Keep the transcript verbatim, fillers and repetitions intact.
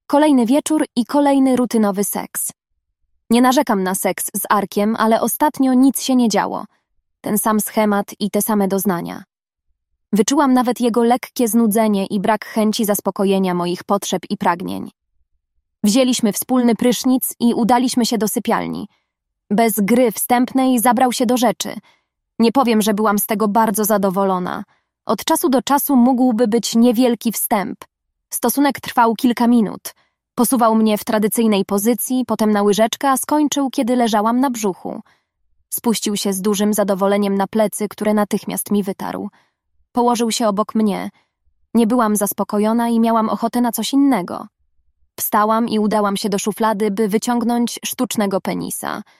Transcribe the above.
Kolejny wieczór i kolejny rutynowy seks. Nie narzekam na seks z Arkiem, ale ostatnio nic się nie działo. Ten sam schemat i te same doznania. Wyczułam nawet jego lekkie znudzenie i brak chęci zaspokojenia moich potrzeb i pragnień. Wzięliśmy wspólny prysznic i udaliśmy się do sypialni. Bez gry wstępnej zabrał się do rzeczy. Nie powiem, że byłam z tego bardzo zadowolona. Od czasu do czasu mógłby być niewielki wstęp. Stosunek trwał kilka minut. Posuwał mnie w tradycyjnej pozycji, potem na łyżeczkę, a skończył, kiedy leżałam na brzuchu. Spuścił się z dużym zadowoleniem na plecy, które natychmiast mi wytarł. Położył się obok mnie. Nie byłam zaspokojona i miałam ochotę na coś innego. Wstałam i udałam się do szuflady, by wyciągnąć sztucznego penisa.